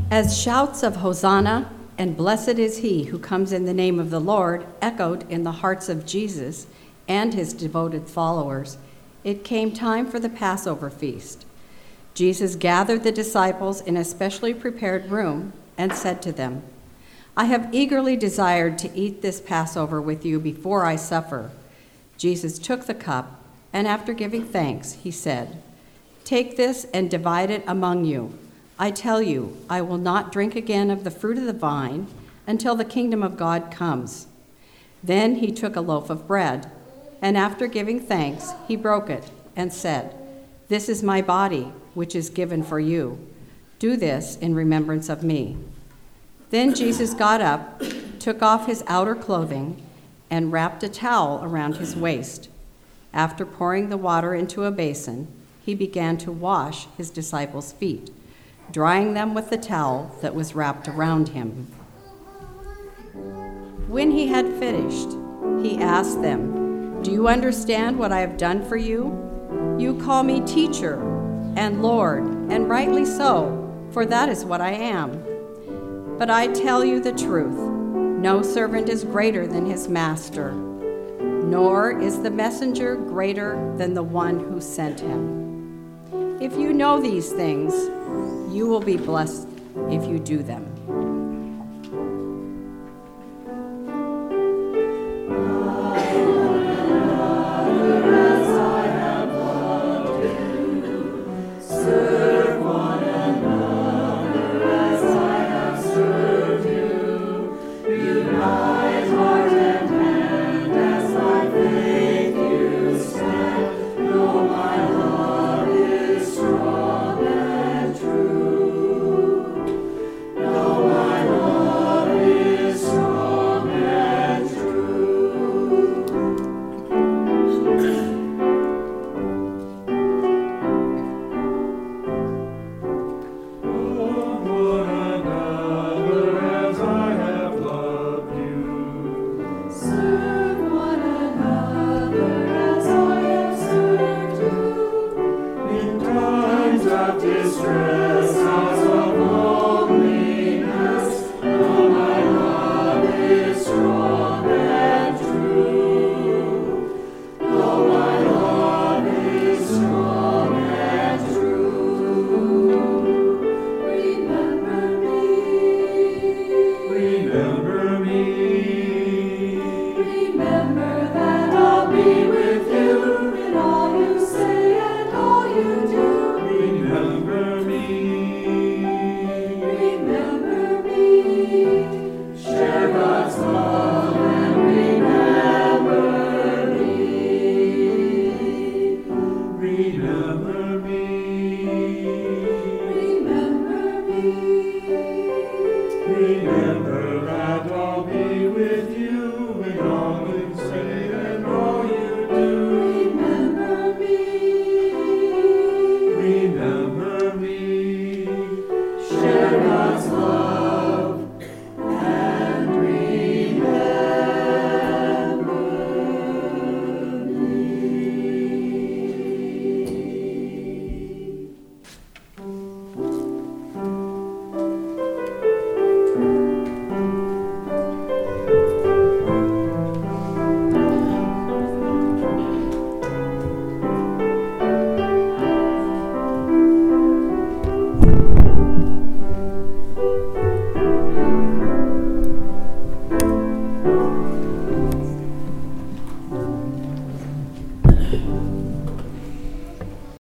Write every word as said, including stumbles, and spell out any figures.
As shouts of Hosanna and blessed is he who comes in the name of the Lord echoed in the hearts of Jesus and his devoted followers, it came time for the Passover feast. Jesus gathered the disciples in a specially prepared room and said to them, "I have eagerly desired to eat this Passover with you before I suffer." Jesus took the cup, and after giving thanks, he said, "Take this and divide it among you. I tell you, I will not drink again of the fruit of the vine until the kingdom of God comes." Then he took a loaf of bread, and after giving thanks, he broke it and said, "This is my body, which is given for you. Do this in remembrance of me." Then Jesus got up, took off his outer clothing, and wrapped a towel around his waist. After pouring the water into a basin, he began to wash his disciples' feet, drying them with the towel that was wrapped around him. When he had finished, he asked them, "Do you understand what I have done for you? You call me teacher and Lord, and rightly so, for that is what I am. But I tell you the truth, no servant is greater than his master, nor is the messenger greater than the one who sent him. If you know these things, you will be blessed if you do them."